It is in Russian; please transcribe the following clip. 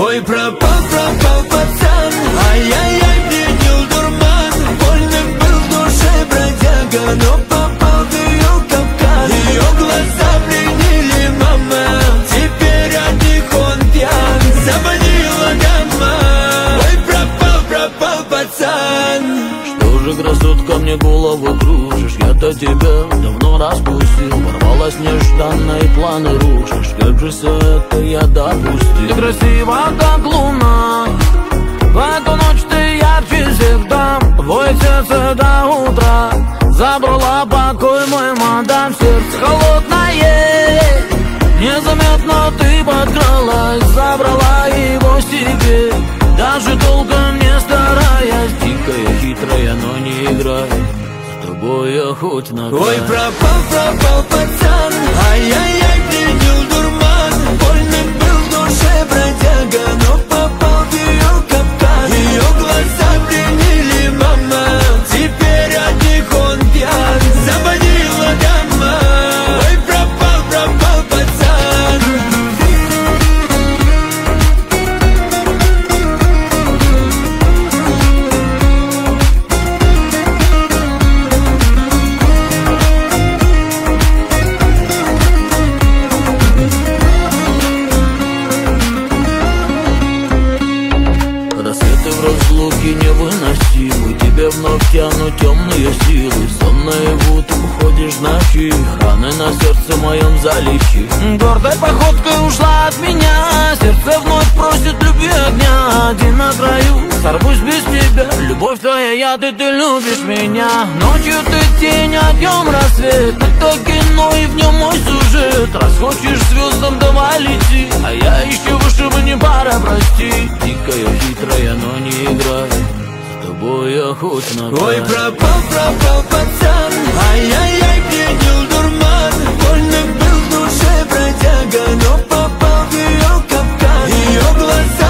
Ой, пропал, пропал пацан, ай-яй-яй, пьянил дурман. Больным был в душе бродяга, но попал в ее капкан. Ее глаза пленили, мама, теперь от них он пьян. Заманила дома, ой, пропал, пропал пацан. Что же, красотка, мне голову кружишь? Я-то тебя давно распустил. Ворвалась нежданно и планы рушишь. Как же все это я допустил? Ты красива, как луна, в эту ночь ты ярче всех дам. Твое сердце до утра забрала покой мой, мадам. Сердце холодное, незаметно ты подкралась, забрала его себе, даже толком не стараясь. Дикая, хитрая, но не играй, с тобой я хоть на край. Ой, пропал, пропал пацан, ай-яй-яй, пьянил дурман. Больным был в душе бродяга, но попал в ее капкан. Ее глаза пленили, мама, теперь от них он пьян. Заманила дома, ой, пропал, пропал пацан. Рассветы в разлуке невыносимы, тебе вновь тянут темные силы. Сон наяву, ты уходишь ночи, раны на сердце моем залечи. Гордой походкой ушла от меня, сердце вновь просит любви огня. Один на краю, сорвусь без тебя, любовь твоя яд, и ты любишь меня. Ночью ты тень, а днем рассвет, это кино и в нем мой сюжет. Раз хочешь звездам, давай лети, а я еще выше бы не пара, прости. Дикая, хитрая, но не играй, с тобой я хоть на край. Ой, пропал, пропал пацан, ай-яй-яй, пьянил дурман. Больным был в душе бродяга, но попал в ее капкан. Ее глаза